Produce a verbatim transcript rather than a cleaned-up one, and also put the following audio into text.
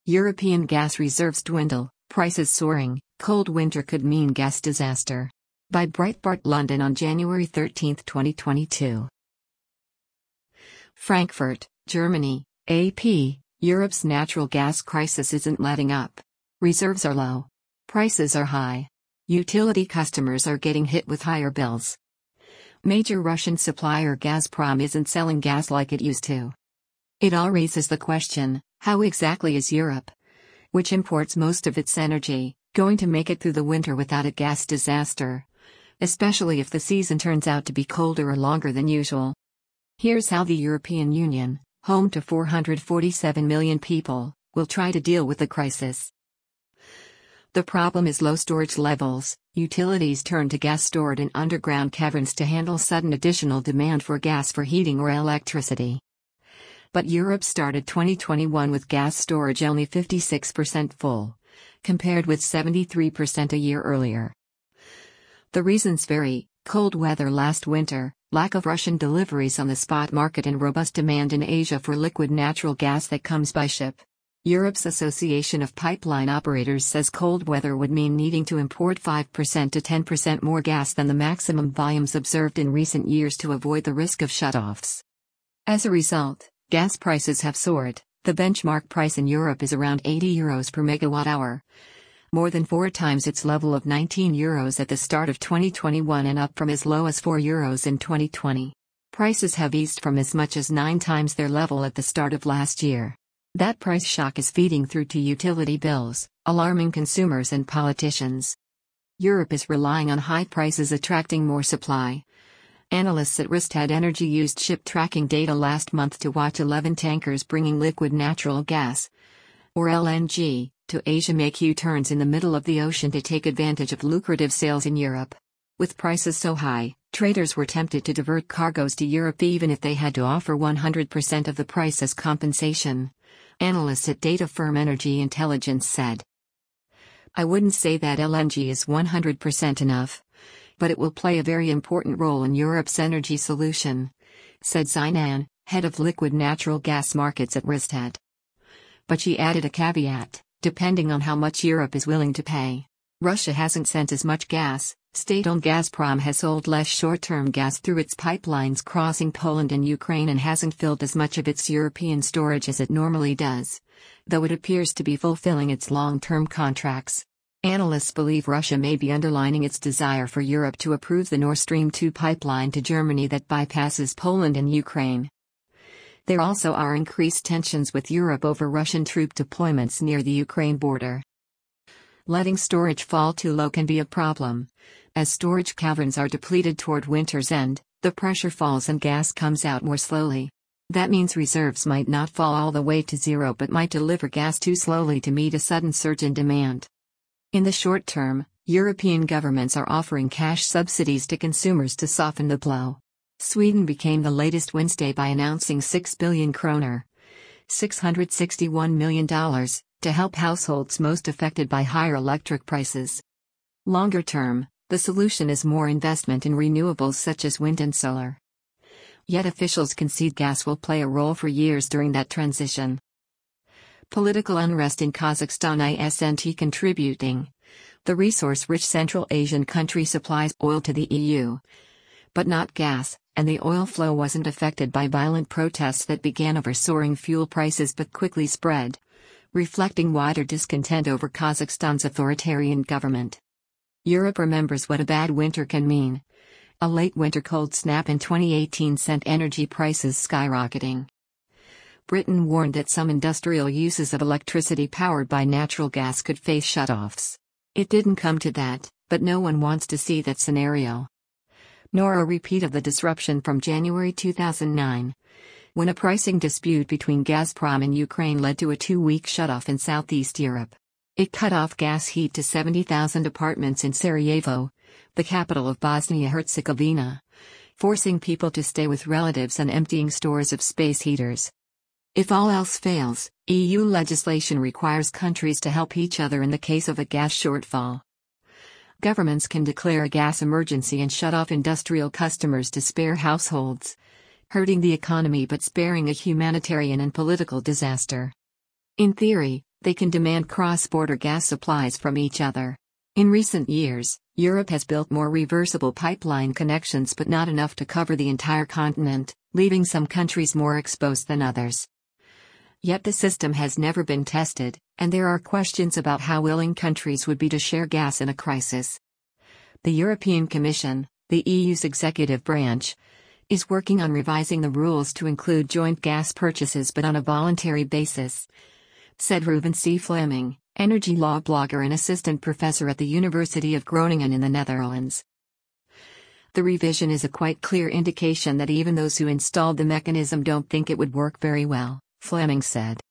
European gas reserves dwindle, prices soaring, cold winter could mean gas disaster. By Breitbart London on January thirteenth, twenty twenty-two. Frankfurt, Germany, A P, Europe's natural gas crisis isn't letting up. Reserves are low. Prices are high. Utility customers are getting hit with higher bills. Major Russian supplier Gazprom isn't selling gas like it used to. It all raises the question, how exactly is Europe, which imports most of its energy, going to make it through the winter without a gas disaster? Especially if the season turns out to be colder or longer than usual. Here's how the European Union, home to four hundred forty-seven million people, will try to deal with the crisis. The problem is low storage levels. Utilities turn to gas stored in underground caverns to handle sudden additional demand for gas for heating or electricity. But Europe started twenty twenty-one with gas storage only fifty-six percent full, compared with seventy-three percent a year earlier. The reasons vary: cold weather last winter, lack of Russian deliveries on the spot market, and robust demand in Asia for liquid natural gas that comes by ship. Europe's Association of Pipeline Operators says cold weather would mean needing to import five percent to ten percent more gas than the maximum volumes observed in recent years to avoid the risk of shutoffs. As a result, gas prices have soared. The benchmark price in Europe is around eighty euros per megawatt hour, more than four times its level of nineteen euros at the start of twenty twenty-one and up from as low as four euros in twenty twenty. Prices have eased from as much as nine times their level at the start of last year. That price shock is feeding through to utility bills, alarming consumers and politicians. Europe is relying on high prices attracting more supply. Analysts at Rystad Energy used ship tracking data last month to watch eleven tankers bringing liquid natural gas, or L N G, to Asia make U-turns in the middle of the ocean to take advantage of lucrative sales in Europe. With prices so high, traders were tempted to divert cargoes to Europe even if they had to offer one hundred percent of the price as compensation. Analysts at data firm Energy Intelligence said. I wouldn't say that L N G is one hundred percent enough, but it will play a very important role in Europe's energy solution, said Sinan, head of liquid natural gas markets at Rystad. But she added a caveat, depending on how much Europe is willing to pay. Russia hasn't sent as much gas. State-owned Gazprom has sold less short-term gas through its pipelines crossing Poland and Ukraine and hasn't filled as much of its European storage as it normally does, though it appears to be fulfilling its long-term contracts. Analysts believe Russia may be underlining its desire for Europe to approve the Nord Stream two pipeline to Germany that bypasses Poland and Ukraine. There also are increased tensions with Europe over Russian troop deployments near the Ukraine border. Letting storage fall too low can be a problem. As storage caverns are depleted toward winter's end, the pressure falls and gas comes out more slowly. That means reserves might not fall all the way to zero but might deliver gas too slowly to meet a sudden surge in demand. In the short term, European governments are offering cash subsidies to consumers to soften the blow. Sweden became the latest Wednesday by announcing six billion kroner, six hundred sixty-one million dollars, to help households most affected by higher electric prices. Longer term, the solution is more investment in renewables such as wind and solar. Yet officials concede gas will play a role for years during that transition. Political unrest in Kazakhstan isn't contributing. The resource-rich Central Asian country supplies oil to the E U, but not gas, and the oil flow wasn't affected by violent protests that began over soaring fuel prices but quickly spread, reflecting wider discontent over Kazakhstan's authoritarian government. Europe remembers what a bad winter can mean. A late winter cold snap in twenty eighteen sent energy prices skyrocketing. Britain warned that some industrial uses of electricity powered by natural gas could face shutoffs. It didn't come to that, but no one wants to see that scenario. Nor a repeat of the disruption from January two thousand nine, when a pricing dispute between Gazprom and Ukraine led to a two-week shutoff in southeast Europe. It cut off gas heat to seventy thousand apartments in Sarajevo, the capital of Bosnia-Herzegovina, forcing people to stay with relatives and emptying stores of space heaters. If all else fails, E U legislation requires countries to help each other in the case of a gas shortfall. Governments can declare a gas emergency and shut off industrial customers to spare households, hurting the economy but sparing a humanitarian and political disaster. In theory, They can demand cross-border gas supplies from each other. In recent years, Europe has built more reversible pipeline connections, but not enough to cover the entire continent, leaving some countries more exposed than others. Yet the system has never been tested, and there are questions about how willing countries would be to share gas in a crisis. The European Commission, the E U's executive branch, is working on revising the rules to include joint gas purchases but on a voluntary basis, said Ruben C. Fleming, energy law blogger and assistant professor at the University of Groningen in the Netherlands. The revision is a quite clear indication that even those who installed the mechanism don't think it would work very well, Fleming said.